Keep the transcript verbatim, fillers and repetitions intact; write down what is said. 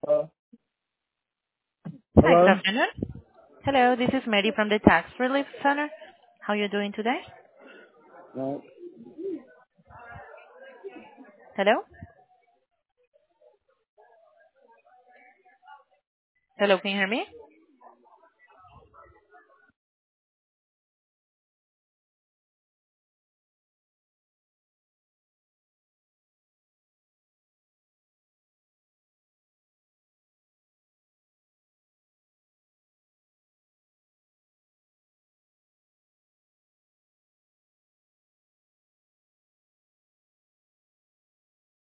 Uh, Hi, good hello? afternoon. Hello, this is Mary from the Tax Relief Center. How are you doing today? Uh, Hello? Hello, can you hear me?